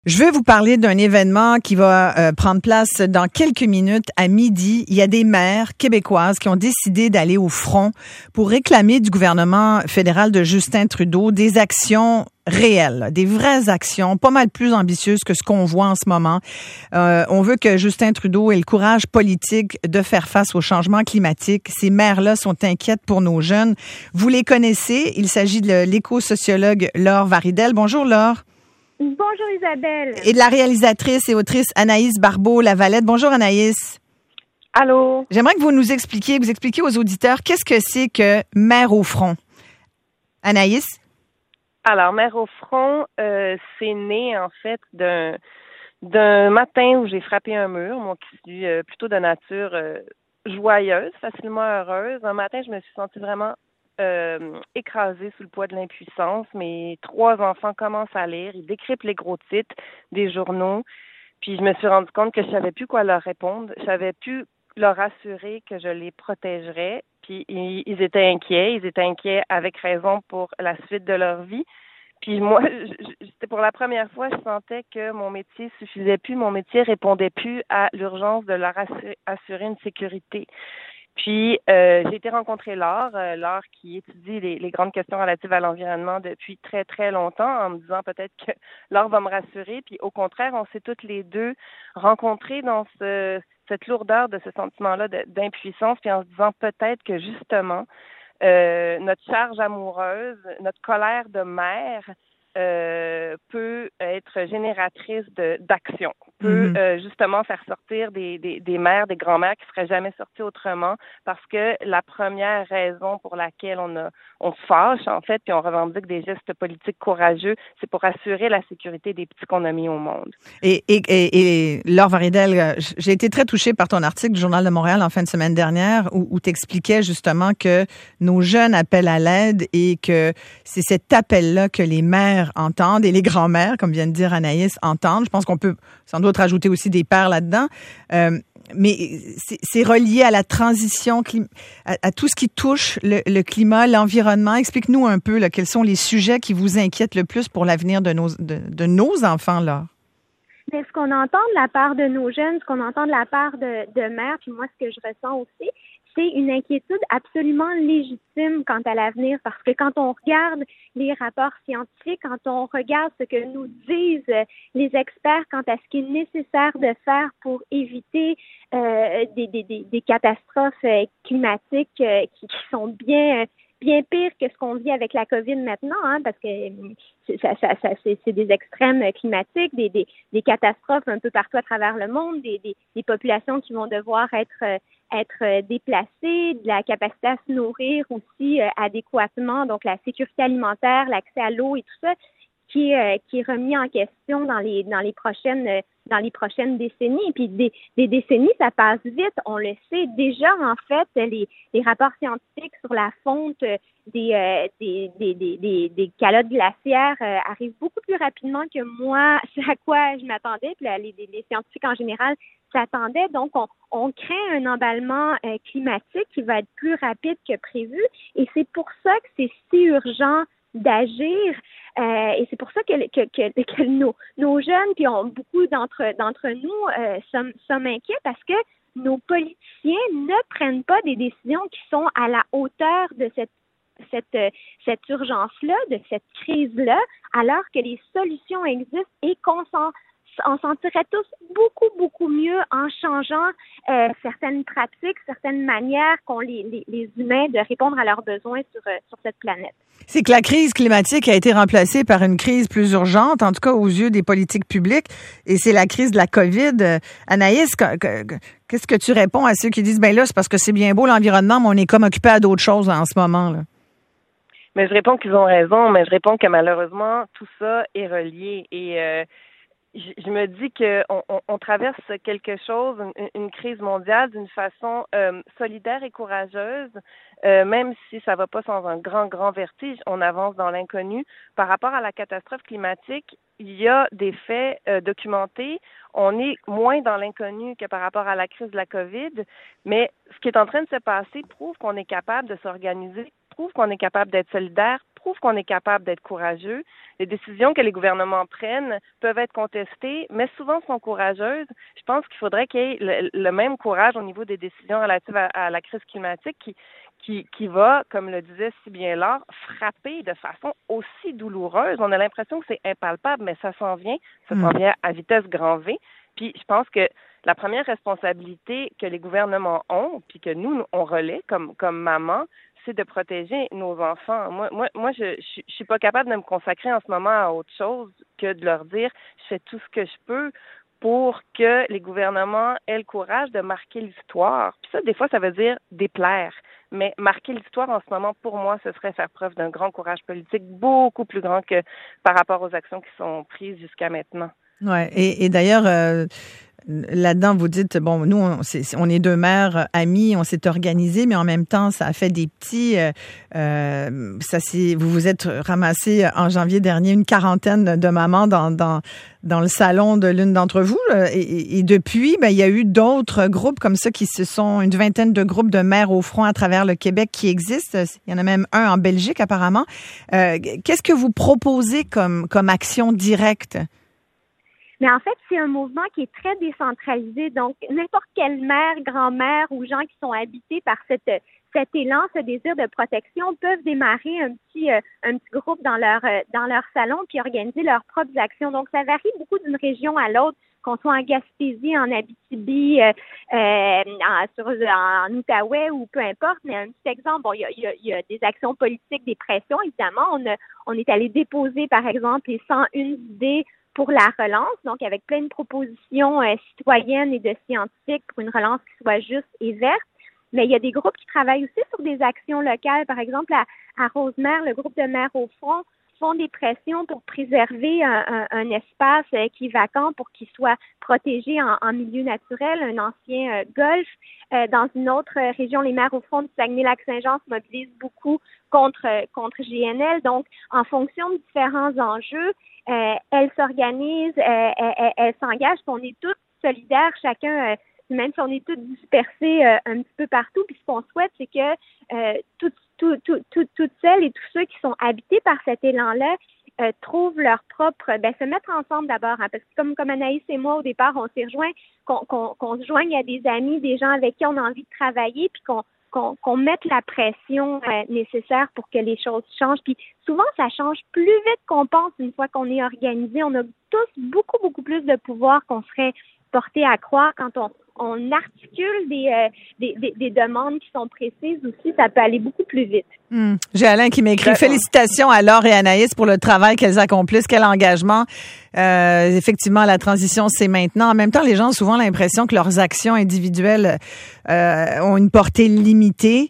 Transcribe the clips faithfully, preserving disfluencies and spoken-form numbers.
Je veux vous parler d'un événement qui va euh, prendre place dans quelques minutes à midi. Il y a des maires québécoises qui ont décidé d'aller au front pour réclamer du gouvernement fédéral de Justin Trudeau des actions réelles, des vraies actions, pas mal plus ambitieuses que ce qu'on voit en ce moment. Euh, on veut que Justin Trudeau ait le courage politique de faire face au changement climatique. Ces maires-là sont inquiètes pour nos jeunes. Vous les connaissez. Il s'agit de l'éco-sociologue Laure Varidel. Bonjour Laure. Bonjour Isabelle. Et de la réalisatrice et autrice Anaïs Barbeau-Lavalette. Bonjour Anaïs. Allô. J'aimerais que vous nous expliquiez, que vous expliquiez aux auditeurs qu'est-ce que c'est que Mères au front. Anaïs? Alors, Mères au front, euh, c'est né en fait d'un d'un matin où j'ai frappé un mur, moi qui suis euh, plutôt de nature euh, joyeuse, facilement heureuse. Un matin, je me suis sentie vraiment Euh, écrasée sous le poids de l'impuissance. Mes trois enfants commencent à lire, ils décryptent les gros titres des journaux, puis je me suis rendu compte que je savais plus quoi leur répondre, je savais plus leur assurer que je les protégerais, puis ils, ils étaient inquiets, ils étaient inquiets avec raison pour la suite de leur vie. Puis moi, c'était pour la première fois, je sentais que mon métier suffisait plus, mon métier répondait plus à l'urgence de leur assurer, assurer une sécurité. Puis, euh, j'ai été rencontrer Laure, euh, Laure qui étudie les, les grandes questions relatives à l'environnement depuis très, très longtemps, en me disant peut-être que Laure va me rassurer. Puis, au contraire, on s'est toutes les deux rencontrées dans ce, cette lourdeur de ce sentiment-là de, d'impuissance, puis en se disant peut-être que justement, euh, notre charge amoureuse, notre colère de mère, Euh, peut être génératrice de d'action, peut mm-hmm. euh, justement faire sortir des, des, des mères, des grands-mères qui seraient jamais sorties autrement, parce que la première raison pour laquelle on a on se fâche en fait, puis on revendique des gestes politiques courageux, c'est pour assurer la sécurité des petits qu'on a mis au monde. Et, et, et, et Laure Varidel, j'ai été très touchée par ton article du Journal de Montréal en fin de semaine dernière où, où tu expliquais justement que nos jeunes appellent à l'aide et que c'est cet appel-là que les mères entendent et les grands-mères, comme vient de dire Anaïs, entendent. Je pense qu'on peut sans doute rajouter aussi des pères là-dedans. Euh, mais c'est, c'est relié à la transition, à, à tout ce qui touche le, le climat, l'environnement. Explique-nous un peu là, quels sont les sujets qui vous inquiètent le plus pour l'avenir de nos, de, de nos enfants, là. Mais ce qu'on entend de la part de nos jeunes, ce qu'on entend de la part de, de mères, puis moi, ce que je ressens aussi, c'est une inquiétude absolument légitime quant à l'avenir, parce que quand on regarde les rapports scientifiques, quand on regarde ce que nous disent les experts quant à ce qui est nécessaire de faire pour éviter euh, des, des, des, des catastrophes climatiques euh, qui, qui sont bien bien pires que ce qu'on vit avec la COVID maintenant, hein, parce que ça, ça, ça, c'est, c'est des extrêmes climatiques, des, des, des catastrophes un peu partout à travers le monde, des, des, des populations qui vont devoir être être déplacées, de la capacité à se nourrir aussi euh, adéquatement, donc la sécurité alimentaire, l'accès à l'eau et tout ça, qui est, euh, qui est remis en question dans les dans les prochaines euh, dans les prochaines décennies. Et puis des, des décennies, ça passe vite, on le sait déjà en fait, les, les rapports scientifiques sur la fonte des euh, des, des, des, des, des calottes glaciaires euh, arrivent beaucoup plus rapidement que moi, ce à quoi je m'attendais, puis là, les, les scientifiques en général s'attendaient. Donc, on, on craint un emballement euh, climatique qui va être plus rapide que prévu. Et c'est pour ça que c'est si urgent d'agir. Euh, et c'est pour ça que, que, que, que nos, nos jeunes, puis on, beaucoup d'entre, d'entre nous euh, sommes, sommes inquiets parce que nos politiciens ne prennent pas des décisions qui sont à la hauteur de cette cette cette urgence-là, de cette crise-là, alors que les solutions existent et qu'on s'en on s'en tirerait tous beaucoup, beaucoup mieux en changeant euh, certaines pratiques, certaines manières qu'ont les, les, les humains de répondre à leurs besoins sur, euh, sur cette planète. C'est que la crise climatique a été remplacée par une crise plus urgente, en tout cas aux yeux des politiques publiques, et c'est la crise de la COVID. Anaïs, qu'est-ce que tu réponds à ceux qui disent, ben là, c'est parce que c'est bien beau l'environnement, mais on est comme occupé à d'autres choses en ce moment, là? Mais je réponds qu'ils ont raison, mais je réponds que malheureusement, tout ça est relié et... Euh, Je, je me dis que on, on, on traverse quelque chose, une, une crise mondiale, d'une façon euh, solidaire et courageuse, euh, même si ça va pas sans un grand, grand vertige, on avance dans l'inconnu. Par rapport à la catastrophe climatique, il y a des faits euh, documentés. On est moins dans l'inconnu que par rapport à la crise de la COVID, mais ce qui est en train de se passer prouve qu'on est capable de s'organiser, prouve qu'on est capable d'être solidaire, prouve qu'on est capable d'être courageux. Les décisions que les gouvernements prennent peuvent être contestées, mais souvent sont courageuses. Je pense qu'il faudrait qu'il y ait le, le même courage au niveau des décisions relatives à, à la crise climatique qui, qui, qui va, comme le disait si bien Laure, frapper de façon aussi douloureuse. On a l'impression que c'est impalpable, mais ça s'en vient. Ça s'en vient à vitesse grand V. Puis je pense que la première responsabilité que les gouvernements ont, puis que nous, on relaie comme, comme maman, c'est de protéger nos enfants. Moi, moi, moi je, je, je suis pas capable de me consacrer en ce moment à autre chose que de leur dire je fais tout ce que je peux pour que les gouvernements aient le courage de marquer l'histoire. Puis ça, des fois, ça veut dire déplaire. Mais marquer l'histoire en ce moment, pour moi, ce serait faire preuve d'un grand courage politique, beaucoup plus grand que par rapport aux actions qui sont prises jusqu'à maintenant. Ouais. Et, et d'ailleurs, euh, là-dedans, vous dites, bon, nous, on, c'est, on est deux mères amies, on s'est organisées, mais en même temps, ça a fait des petits. Euh, euh, ça, c'est, vous vous êtes ramassé en janvier dernier une quarantaine de mamans dans dans dans le salon de l'une d'entre vous. Et, et, et depuis, ben, il y a eu d'autres groupes comme ça qui se sont, une vingtaine de groupes de mères au front à travers le Québec qui existent. Il y en a même un en Belgique apparemment. Euh, qu'est-ce que vous proposez comme comme action directe? Mais en fait, c'est un mouvement qui est très décentralisé. Donc, n'importe quelle mère, grand-mère ou gens qui sont habités par cette, cet élan, ce désir de protection, peuvent démarrer un petit, euh, un petit groupe dans leur, euh, dans leur salon puis organiser leurs propres actions. Donc, ça varie beaucoup d'une région à l'autre, qu'on soit en Gaspésie, en Abitibi, euh, euh, en, sur, en Outaouais ou peu importe. Mais un petit exemple, bon, il y a, il y a, il y a des actions politiques, des pressions, évidemment. On, a, on est allé déposer, par exemple, les cent une idées pour la relance, donc avec plein de propositions euh, citoyennes et de scientifiques pour une relance qui soit juste et verte. Mais il y a des groupes qui travaillent aussi sur des actions locales. Par exemple, à, à Rosemère, le groupe de Mères au front font des pressions pour préserver un, un, un espace euh, qui est vacant pour qu'il soit protégé en, en milieu naturel, un ancien euh, golfe. Euh, dans une autre euh, région, les Mères au front du Saguenay-Lac-Saint-Jean se mobilisent beaucoup contre, euh, contre G N L. Donc, en fonction de différents enjeux, Euh, elles s'organisent, euh, elles, elles s'engagent, puis on est toutes solidaires, chacun, euh, même si on est toutes dispersées euh, un petit peu partout. Puis ce qu'on souhaite, c'est que euh, toutes, tout, tout, tout, toutes celles et tous ceux qui sont habités par cet élan-là euh, trouvent leur propre, ben se mettre ensemble d'abord, hein, parce que comme comme Anaïs et moi au départ, on s'est rejoints, qu'on, qu'on, qu'on se joigne à des amis, des gens avec qui on a envie de travailler, puis qu'on Qu'on, qu'on mette la pression euh, nécessaire pour que les choses changent. Puis souvent, ça change plus vite qu'on pense une fois qu'on est organisé. On a tous beaucoup, beaucoup plus de pouvoir qu'on serait porté à croire quand on, on articule des, euh, des, des, des demandes qui sont précises aussi. Ça peut aller beaucoup plus vite. Mmh. J'ai Alain qui m'écrit « Félicitations à Laure et Anaïs pour le travail qu'elles accomplissent. Quel engagement. Euh, effectivement, la transition, c'est maintenant. En même temps, les gens ont souvent l'impression que leurs actions individuelles euh, ont une portée limitée.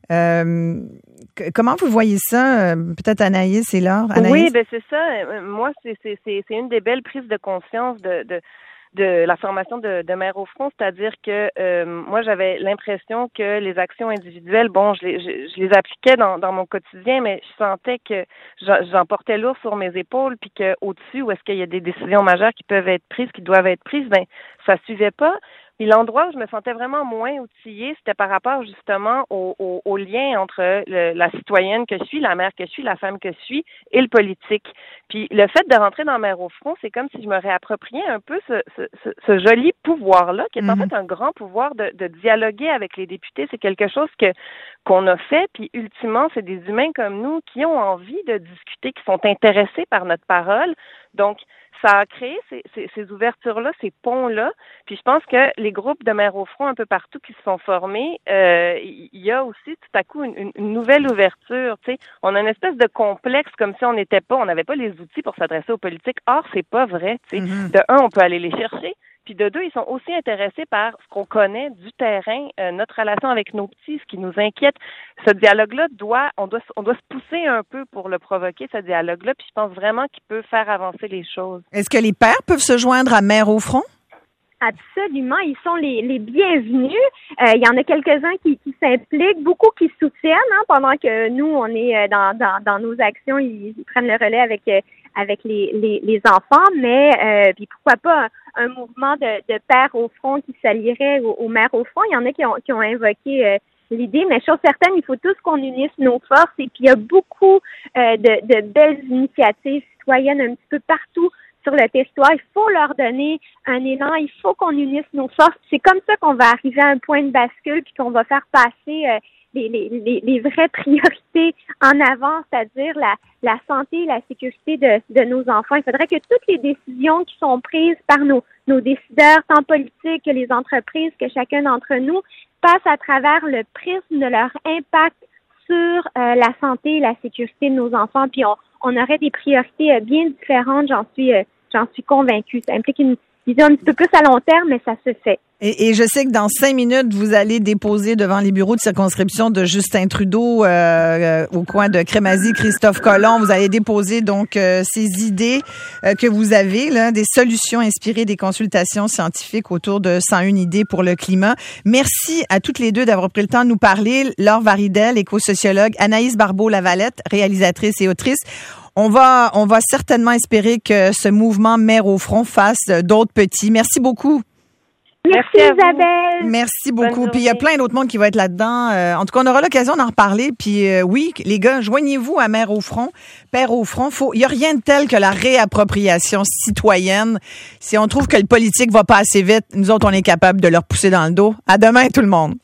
Euh, comment vous voyez ça? Peut-être Anaïs et Laure? Anaïs? Oui, ben c'est ça. Moi, c'est, c'est, c'est, c'est une des belles prises de conscience de... de de la formation de, de Mères au front, c'est-à-dire que euh, moi, j'avais l'impression que les actions individuelles, bon, je les, je, je les appliquais dans, dans mon quotidien, mais je sentais que j'en portais lourd sur mes épaules, puis qu'au-dessus, où est-ce qu'il y a des décisions majeures qui peuvent être prises, qui doivent être prises, ben ça suivait pas. Puis l'endroit où je me sentais vraiment moins outillée, c'était par rapport justement au, au, au lien entre le, la citoyenne que je suis, la mère que je suis, la femme que je suis et le politique. Puis le fait de rentrer dans Mères au front, c'est comme si je me réappropriais un peu ce, ce, ce, ce joli pouvoir-là, qui est mm-hmm. en fait un grand pouvoir de, de dialoguer avec les députés. C'est quelque chose que qu'on a fait, puis ultimement, c'est des humains comme nous qui ont envie de discuter, qui sont intéressés par notre parole. Donc, ça a créé ces, ces, ces ouvertures-là, ces ponts-là. Puis je pense que les groupes de Mères au front un peu partout qui se sont formés, euh, il y a aussi tout à coup une, une nouvelle ouverture. Tu sais, on a une espèce de complexe comme si on n'était pas, on n'avait pas les outils pour s'adresser aux politiques. Or, c'est pas vrai. Tu sais, mm-hmm. De un, on peut aller les chercher. Puis de deux, ils sont aussi intéressés par ce qu'on connaît du terrain, euh, notre relation avec nos petits, ce qui nous inquiète. Ce dialogue-là doit, on doit, on doit se pousser un peu pour le provoquer, ce dialogue-là. Puis je pense vraiment qu'il peut faire avancer les choses. Est-ce que les pères peuvent se joindre à Mères au front? Absolument, ils sont les, les bienvenus. Euh, il y en a quelques-uns qui, qui s'impliquent, beaucoup qui soutiennent, hein, pendant que nous, on est dans, dans, dans nos actions, ils, ils prennent le relais avec avec les, les, les enfants, mais euh, puis pourquoi pas un, un mouvement de, de pères au front qui s'allierait aux, aux mères au front. Il y en a qui ont qui ont invoqué euh, l'idée, mais chose certaine, il faut tous qu'on unisse nos forces et puis il y a beaucoup euh, de, de belles initiatives citoyennes un petit peu partout sur le territoire. Il faut leur donner un élan, il faut qu'on unisse nos forces. C'est comme ça qu'on va arriver à un point de bascule puis qu'on va faire passer euh, les, les, les, les vraies priorités en avant, c'est-à-dire la, la santé et la sécurité de, de nos enfants. Il faudrait que toutes les décisions qui sont prises par nos, nos décideurs, tant politiques que les entreprises, que chacun d'entre nous, passent à travers le prisme de leur impact sur euh, la santé et la sécurité de nos enfants. Puis on, on aurait des priorités euh, bien différentes, j'en suis, euh, j'en suis convaincue. Ça implique une vision un petit peu plus à long terme, mais ça se fait. Et, et je sais que dans cinq minutes, vous allez déposer devant les bureaux de circonscription de Justin Trudeau euh, euh, au coin de Crémazie, Christophe Colomb. Vous allez déposer donc euh, ces idées euh, que vous avez, là, des solutions inspirées des consultations scientifiques autour de cent une idées pour le climat. Merci à toutes les deux d'avoir pris le temps de nous parler. Laure Varidel, éco-sociologue, Anaïs Barbeau-Lavalette, réalisatrice et autrice. On va, on va certainement espérer que ce mouvement Mère au front fasse d'autres petits. Merci beaucoup. Merci, Merci Isabelle. Merci beaucoup. Puis il y a plein d'autres monde qui va être là-dedans. Euh, en tout cas, on aura l'occasion d'en reparler. Puis euh, oui, les gars, joignez-vous à Mère au front, Père au front. Faut, il y a rien de tel que la réappropriation citoyenne. Si on trouve que le politique va pas assez vite, nous autres, on est capable de leur pousser dans le dos. À demain, tout le monde.